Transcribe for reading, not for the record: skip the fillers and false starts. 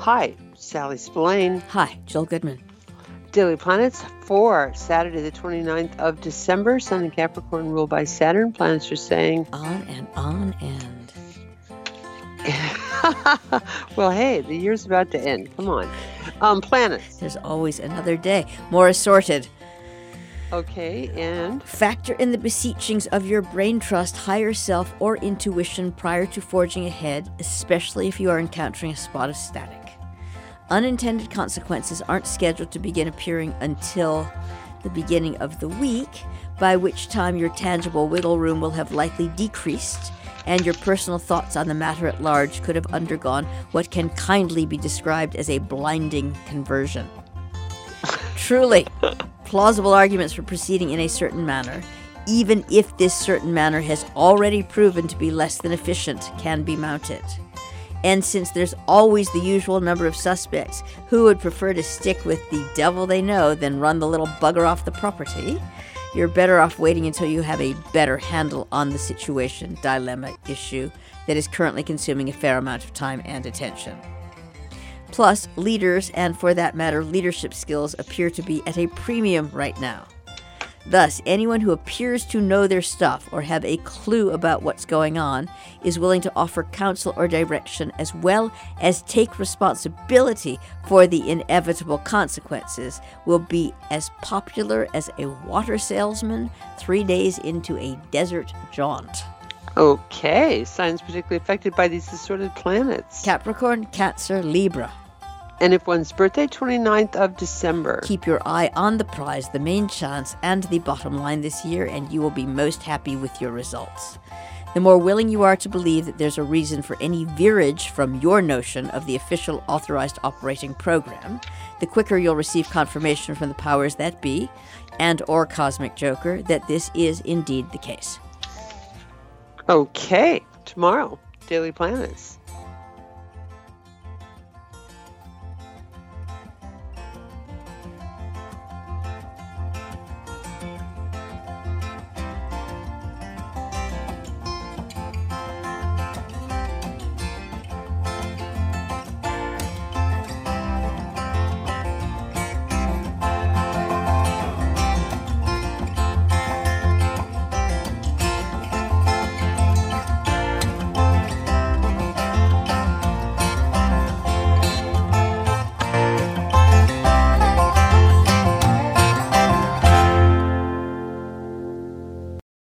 Hi, Sally Spillane. Hi, Jill Goodman. Daily Planets for Saturday the 29th of December. Sun and Capricorn ruled by Saturn. Planets are saying... On and on and... Well, hey, the year's about to end. Come on. Planets. There's always another day. More assorted. Okay, and? Factor in the beseechings of your brain trust, higher self, or intuition prior to forging ahead, especially if you are encountering a spot of static. Unintended consequences aren't scheduled to begin appearing until the beginning of the week, by which time your tangible wiggle room will have likely decreased, and your personal thoughts on the matter at large could have undergone what can kindly be described as a blinding conversion. Truly, plausible arguments for proceeding in a certain manner, even if this certain manner has already proven to be less than efficient, can be mounted. And since there's always the usual number of suspects who would prefer to stick with the devil they know than run the little bugger off the property, you're better off waiting until you have a better handle on the situation, dilemma, issue that is currently consuming a fair amount of time and attention. Plus, leaders, and for that matter, leadership skills appear to be at a premium right now. Thus, anyone who appears to know their stuff or have a clue about what's going on is willing to offer counsel or direction as well as take responsibility for the inevitable consequences will be as popular as a water salesman 3 days into a desert jaunt. Okay, signs particularly affected by these assorted planets. Capricorn, Cancer, Libra. And if one's birthday, 29th of December. Keep your eye on the prize, the main chance, and the bottom line this year, and you will be most happy with your results. The more willing you are to believe that there's a reason for any veerage from your notion of the official authorized operating program, the quicker you'll receive confirmation from the powers that be, and or Cosmic Joker, that this is indeed the case. Okay, tomorrow, Daily Planets.